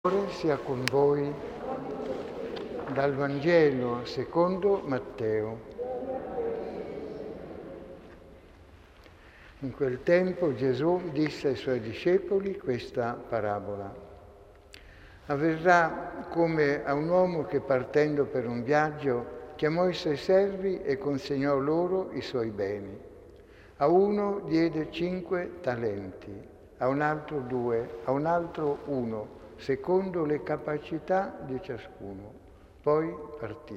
Signore sia con voi dal Vangelo secondo Matteo. In quel tempo Gesù disse ai suoi discepoli questa parabola. Avverrà come a un uomo che partendo per un viaggio chiamò i suoi servi e consegnò loro i suoi beni. A uno diede 5 talenti, a un altro 2, a un altro 1, secondo le capacità di ciascuno. Poi partì.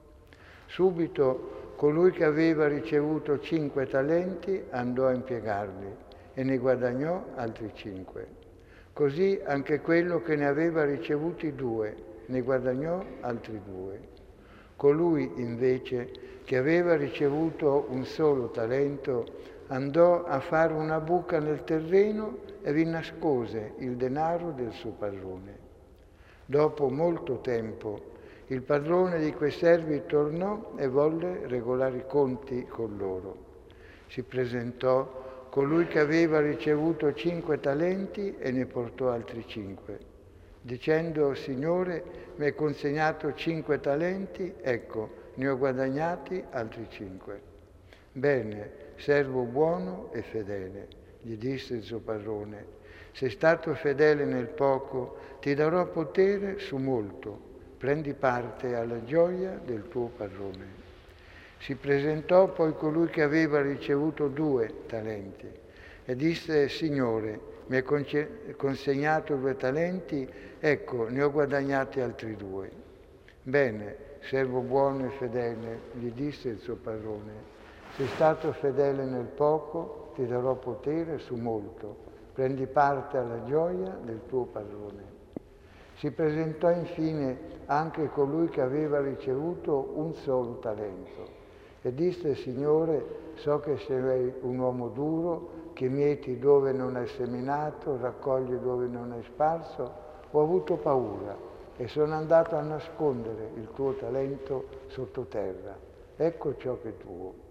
Subito colui che aveva ricevuto 5 talenti andò a impiegarli e ne guadagnò altri 5. Così anche quello che ne aveva ricevuti 2 ne guadagnò altri 2. Colui invece che aveva ricevuto un solo talento andò a fare una buca nel terreno e vi nascose il denaro del suo padrone. Dopo molto tempo il padrone di quei servi tornò e volle regolare i conti con loro. Si presentò colui che aveva ricevuto 5 talenti e ne portò altri 5, dicendo: Signore, mi hai consegnato 5 talenti, ecco, ne ho guadagnati altri 5. Bene, servo buono e fedele, gli disse il suo padrone, sei stato fedele nel poco, ti darò potere su molto, prendi parte alla gioia del tuo padrone. Si presentò poi colui che aveva ricevuto 2 talenti e disse: Signore, mi hai consegnato 2 talenti, ecco, ne ho guadagnati altri 2. Bene, servo buono e fedele, gli disse il suo padrone, sei stato fedele nel poco, ti darò potere su molto, prendi parte alla gioia del tuo padrone. Si presentò infine anche colui che aveva ricevuto un solo talento e disse: Signore, so che sei un uomo duro, che mieti dove non hai seminato, raccogli dove non hai sparso. Ho avuto paura e sono andato a nascondere il tuo talento sottoterra. Ecco ciò che è tuo.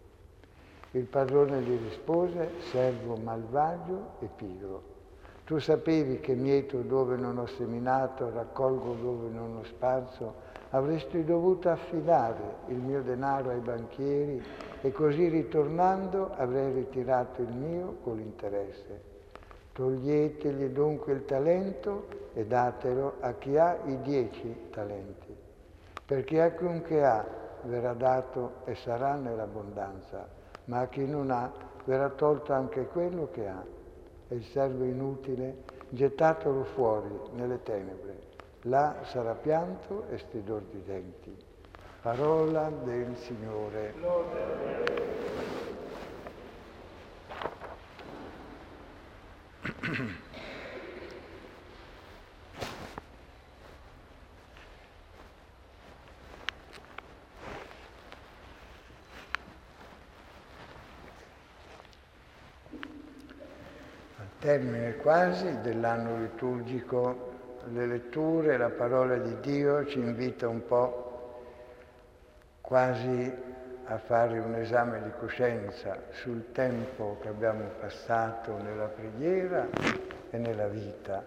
Il padrone gli rispose: servo malvagio e pigro. Tu sapevi che mieto dove non ho seminato, raccolgo dove non ho sparso, avresti dovuto affidare il mio denaro ai banchieri e così ritornando avrei ritirato il mio con l'interesse. Toglietegli dunque il talento e datelo a chi ha i 10 talenti, perché a chiunque ha verrà dato e sarà nell'abbondanza, ma a chi non ha verrà tolto anche quello che ha. E il servo inutile gettatelo fuori nelle tenebre. Là sarà pianto e stridor di denti. Parola del Signore. Al termine quasi dell'anno liturgico, le letture, la parola di Dio ci invita un po' quasi a fare un esame di coscienza sul tempo che abbiamo passato nella preghiera e nella vita.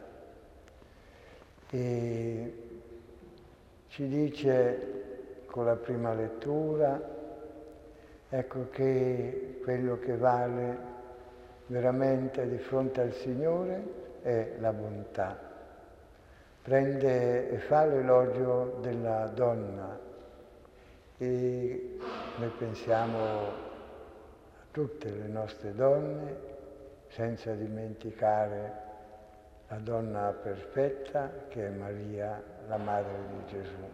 E ci dice con la prima lettura, ecco, che quello che vale veramente di fronte al Signore è la bontà. Prende e fa l'elogio della donna e noi pensiamo a tutte le nostre donne, senza dimenticare la donna perfetta che è Maria, la madre di Gesù.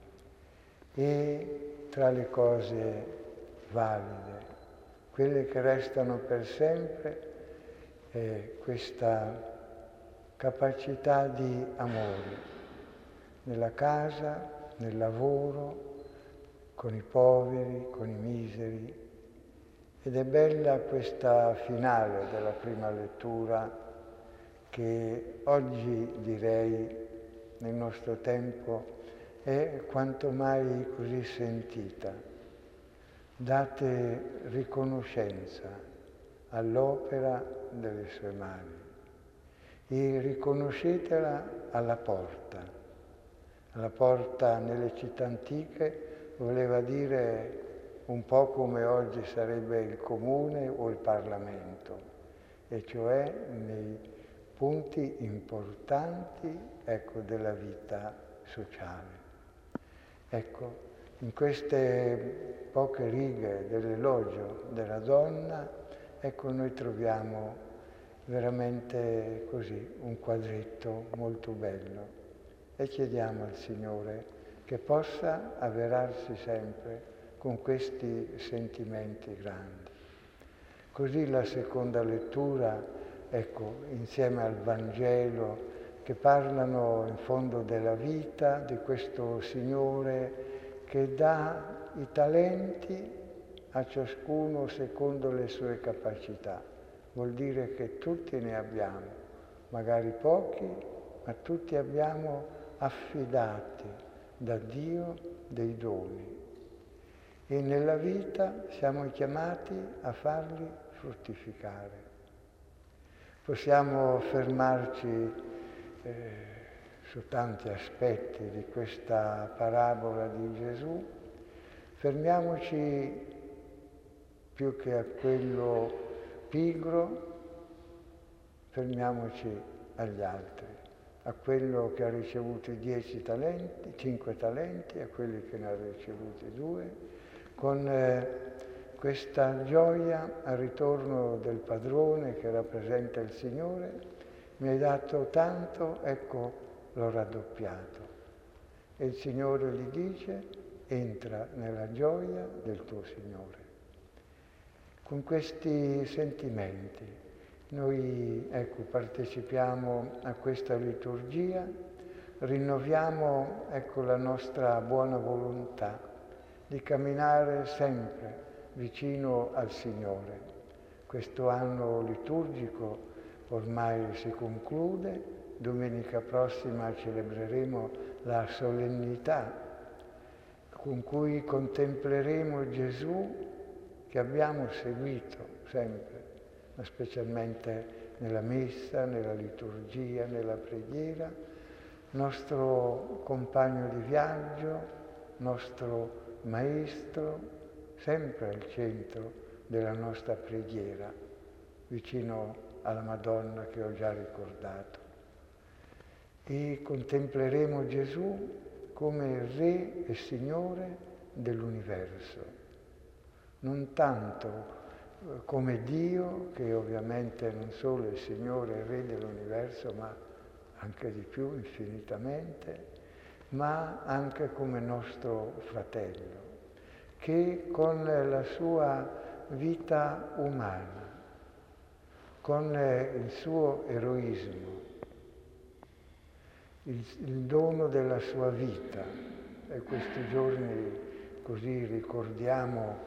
E tra le cose valide, quelle che restano per sempre, è questa capacità di amore, nella casa, nel lavoro, con i poveri, con i miseri. Ed è bella questa finale della prima lettura che oggi direi nel nostro tempo è quanto mai così sentita. Date riconoscenza all'opera delle sue mani. e riconoscetela alla porta. La porta nelle città antiche voleva dire un po' come oggi sarebbe il comune o il Parlamento, e cioè nei punti importanti, ecco, della vita sociale. Ecco, in queste poche righe dell'elogio della donna, ecco, noi troviamo veramente così un quadretto molto bello e chiediamo al Signore che possa avverarsi sempre con questi sentimenti grandi. Così la seconda lettura, ecco, insieme al Vangelo, che parlano in fondo della vita di questo Signore che dà i talenti a ciascuno secondo le sue capacità. Vuol dire che tutti ne abbiamo, magari pochi, ma tutti abbiamo affidati da Dio dei doni. E nella vita siamo chiamati a farli fruttificare. Possiamo fermarci su tanti aspetti di questa parabola di Gesù, fermiamoci più che a quello pigro, fermiamoci agli altri, a quello che ha ricevuto i 10 talenti, 5 talenti, a quelli che ne ha ricevuti 2, con questa gioia al ritorno del padrone che rappresenta il Signore. Mi hai dato tanto, ecco, l'ho raddoppiato. E il Signore gli dice: entra nella gioia del tuo Signore. Con questi sentimenti noi, ecco, partecipiamo a questa liturgia, rinnoviamo, ecco, la nostra buona volontà di camminare sempre vicino al Signore. Questo anno liturgico ormai si conclude, domenica prossima celebreremo la solennità con cui contempleremo Gesù che abbiamo seguito sempre, ma specialmente nella messa, nella liturgia, nella preghiera, nostro compagno di viaggio, nostro maestro, sempre al centro della nostra preghiera, vicino alla Madonna che ho già ricordato. E contempleremo Gesù come Re e Signore dell'universo, non tanto come Dio, che ovviamente non solo è il Signore e Re dell'universo, ma anche di più, infinitamente, ma anche come nostro fratello, che con la sua vita umana, con il suo eroismo, il dono della sua vita, e questi giorni così ricordiamo,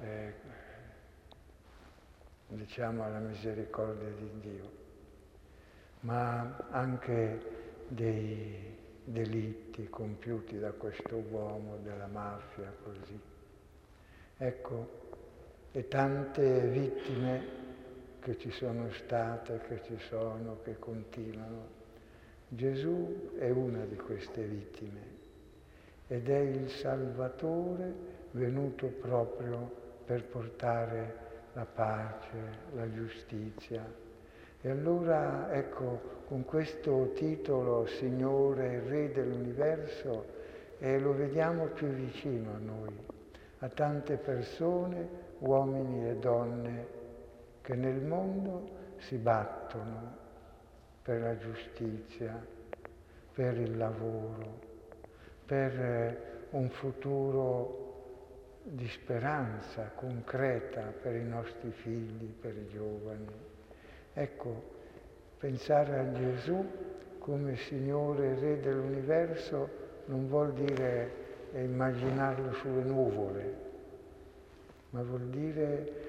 diciamo, la misericordia di Dio, ma anche dei delitti compiuti da questo uomo della mafia, così. Ecco, e tante vittime che ci sono state, che ci sono, che continuano. Gesù è una di queste vittime ed è il Salvatore venuto proprio per portare la pace, la giustizia. E allora, ecco, con questo titolo, Signore e Re dell'universo, lo vediamo più vicino a noi, a tante persone, uomini e donne, che nel mondo si battono per la giustizia, per il lavoro, per un futuro di speranza concreta per i nostri figli, per i giovani. Ecco, pensare a Gesù come Signore e Re dell'universo non vuol dire immaginarlo sulle nuvole, ma vuol dire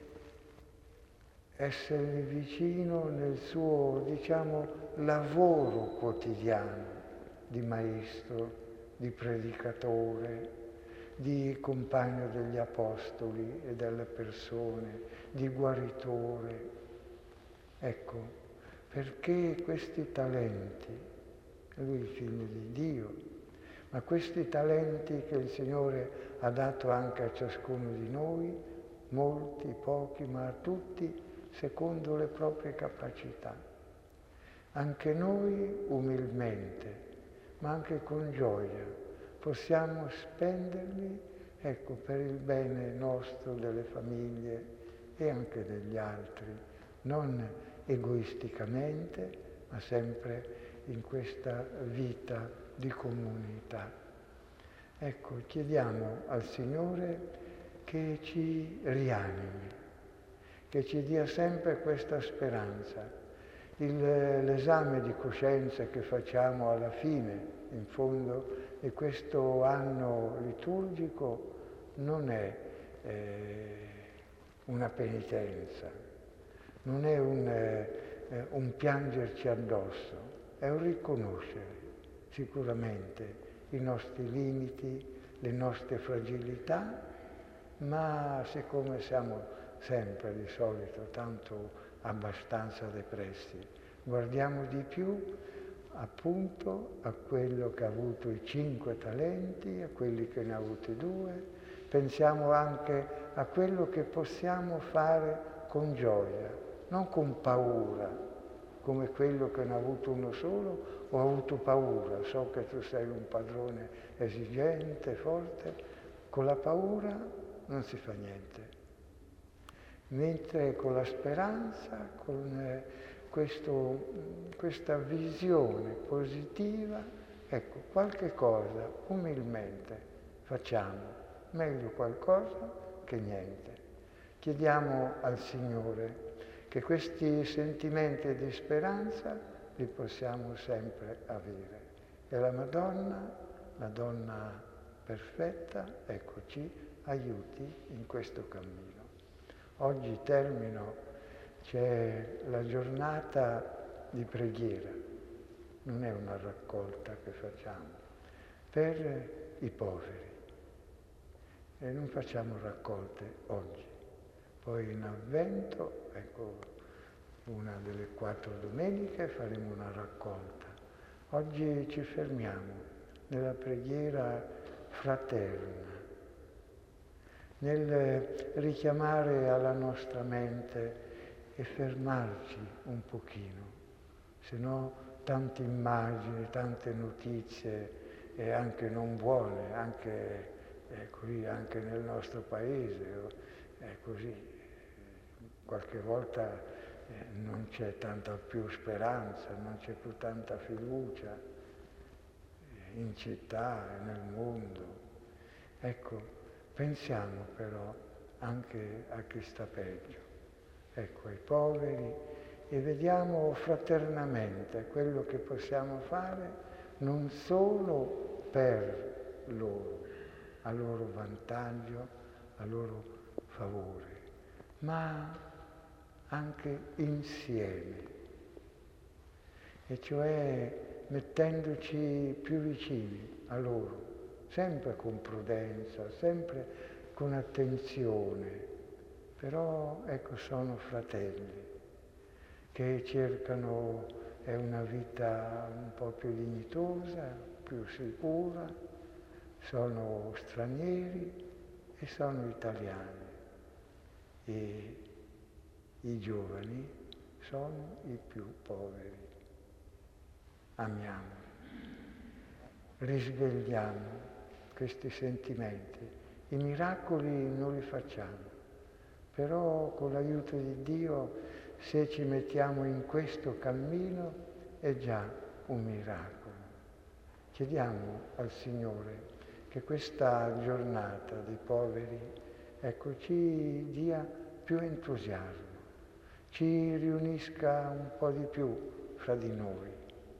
essergli vicino nel suo, diciamo, lavoro quotidiano di maestro, di predicatore, di compagno degli apostoli e delle persone, di guaritore. Ecco, perché questi talenti, lui è il figlio di Dio, ma questi talenti che il Signore ha dato anche a ciascuno di noi, molti, pochi, ma a tutti, secondo le proprie capacità. Anche noi umilmente, ma anche con gioia, possiamo spenderli, ecco, per il bene nostro, delle famiglie e anche degli altri, non egoisticamente, ma sempre in questa vita di comunità. Ecco, chiediamo al Signore che ci rianimi, che ci dia sempre questa speranza. L'esame di coscienza che facciamo alla fine, in fondo, di questo anno liturgico non è una penitenza, non è un piangerci addosso, è un riconoscere sicuramente i nostri limiti, le nostre fragilità, ma siccome siamo sempre di solito tanto abbastanza depressi, guardiamo di più appunto a quello che ha avuto i 5 talenti, a quelli che ne ha avuti 2, pensiamo anche a quello che possiamo fare con gioia, non con paura, come quello che ne ha avuto uno solo. Ho avuto paura, so che tu sei un padrone esigente, forte, con la paura non si fa niente. Mentre con la speranza, con questa visione positiva, ecco, qualche cosa umilmente facciamo, meglio qualcosa che niente. Chiediamo al Signore che questi sentimenti di speranza li possiamo sempre avere. E la donna perfetta, ecco, ci aiuti in questo cammino. Oggi c'è la giornata di preghiera, non è una raccolta che facciamo, per i poveri. E non facciamo raccolte oggi. Poi in Avvento, ecco, una delle 4 domeniche faremo una raccolta. Oggi ci fermiamo nella preghiera fraterna, nel richiamare alla nostra mente e fermarci un pochino, se no tante immagini, tante notizie e anche non buone, anche così, anche nel nostro paese, è così, qualche volta non c'è tanta più speranza, non c'è più tanta fiducia in città e nel mondo. Ecco, pensiamo però anche a chi sta peggio, ecco, ai poveri, e vediamo fraternamente quello che possiamo fare non solo per loro, a loro vantaggio, a loro favore, ma anche insieme, e cioè mettendoci più vicini a loro, sempre con prudenza, sempre con attenzione, però ecco, sono fratelli che cercano una vita un po' più dignitosa, più sicura, sono stranieri e sono italiani, e i giovani sono i più poveri. Amiamo, risvegliamo questi sentimenti. I miracoli non li facciamo, però con l'aiuto di Dio, se ci mettiamo in questo cammino, è già un miracolo. Chiediamo al Signore che questa giornata dei poveri, ecco, ci dia più entusiasmo, ci riunisca un po' di più fra di noi,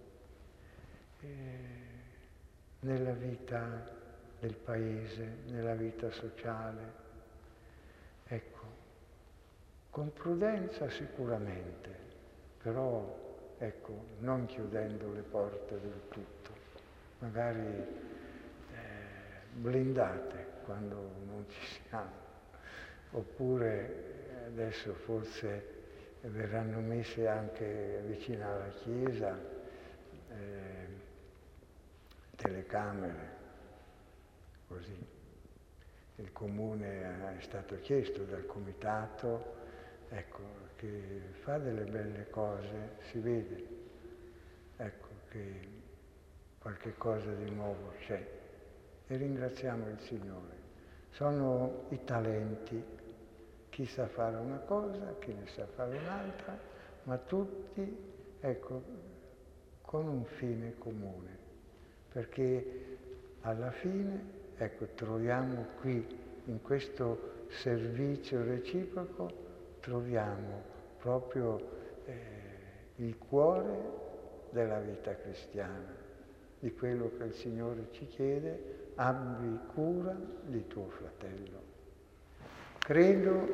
nella vita del Paese, nella vita sociale. Ecco, con prudenza sicuramente, però ecco, non chiudendo le porte del tutto, magari blindate quando non ci siamo, oppure adesso forse e verranno messe anche vicino alla chiesa telecamere, così. Il comune è stato chiesto dal comitato, ecco, che fa delle belle cose, si vede, ecco, che qualche cosa di nuovo c'è. E ringraziamo il Signore. Sono i talenti, chi sa fare una cosa, chi ne sa fare un'altra, ma tutti, ecco, con un fine comune, perché alla fine, ecco, troviamo qui, in questo servizio reciproco, troviamo proprio il cuore della vita cristiana, di quello che il Signore ci chiede: abbi cura di tuo fratello. Credo